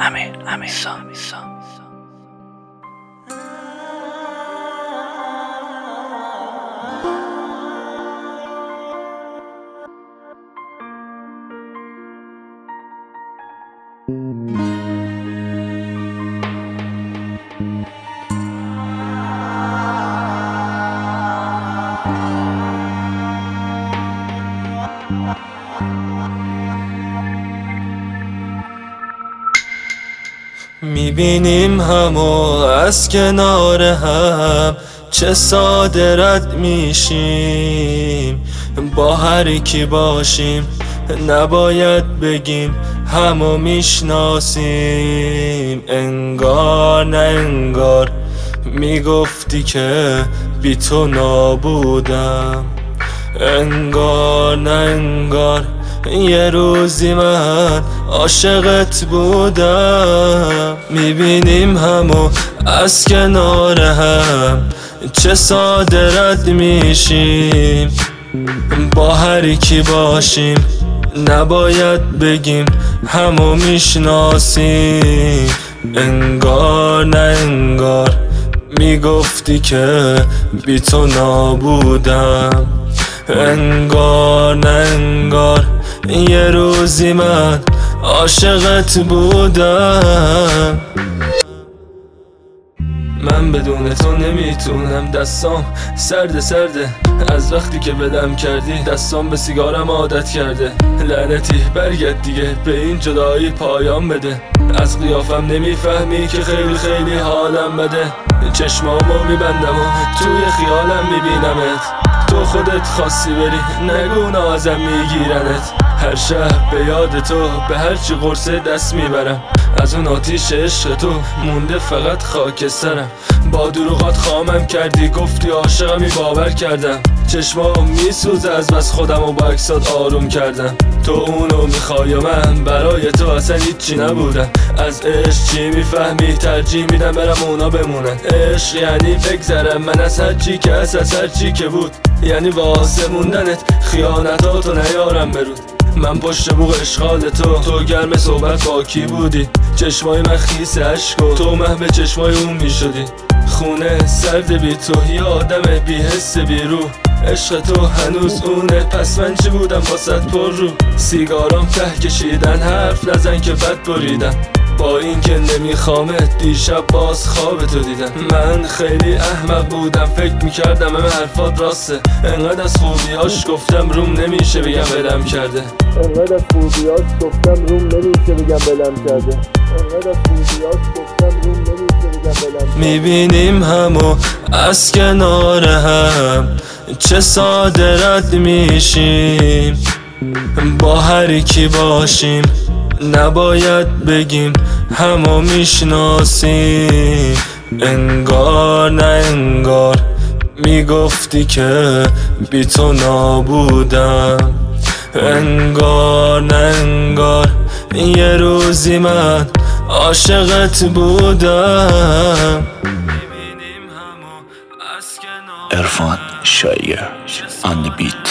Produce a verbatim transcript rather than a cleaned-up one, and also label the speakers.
Speaker 1: امیر امیر سام
Speaker 2: میبینیم همو از کنار هم، چه ساده رد میشیم. با هر کی باشیم نباید بگیم همو میشناسیم. انگار نه انگار میگفتی که بی تو نابودم. انگار نه انگار یه روزی من عاشقت بودم. میبینیم همو از کنار هم، چه ساده رد میشیم. با هر کی باشیم نباید بگیم همو میشناسیم. انگار نه انگار میگفتی که بی تو نابودم. انگار نه انگار یه روزی من عاشقت بودم. من بدون تو نمیتونم، دستام سرده سرده از وقتی که بدم کردی. دستام به سیگارم عادت کرده، لعنتی برگرد دیگه به این جدایی پایان بده. از قیافم نمیفهمی که خیلی خیلی حالم بده. چشمامو میبندم و توی خیالم میبینمت. تو خودت خواستی بری، نگو ازم میگیرنت. هر شب به یاد تو به هرچی قرصه دست میبرم. از اون آتیش عشق تو مونده فقط خاک سرم. با دروغات خامم کردی، گفتی عاشقمی باور کردم. چشمام میسوزه از بس خودم و با عکسات آروم کردم. تو اونو میخوای و من برای تو اصلا هیچی نبودم. از عشق چی میفهمی؟ ترجیح میدم برم اونا بمونن. عشق یعنی بگذرم من از هرچی که هست، از هرچی که بود. یعنی واسه موندنت خیانتاتو نیارم برود. من پشت بوق اشغال تو، تو گرم صحبت با کی بودی؟ چشمای من خیس عشق و تو محو چشمای اون میشدی. خونه سرد بی تو، یه آدم بی حس بی روح. عشق تو هنوز اونه، پس من چی بودم واسط پر رو؟ سیگارام ته کشیدن، حرف نزن که بد بریدم. با این که نمیخوامت، دیشب باز خواب تو دیدم. من خیلی احمق بودم، فکر میکردم همه حرفات راسته. انقدر از خوبیاش گفتم روم نمیشه بگم بلم کرده.
Speaker 3: انقدر از خوبیاش گفتم روم نمیشه بگم بلم کرده. انقدر از خوبیاش گفتم روم نمیشه بگم بلم کرده.
Speaker 2: میبینیم همو از کنار هم، چه ساده رد میشیم. با هر کی باشیم نباید بگیم همو میشناسیم. انگار نه انگار میگفتی که بی تو نابودم. انگار نه انگار یه روزی من عاشقت بودم.
Speaker 1: عرفان شایر on the beat.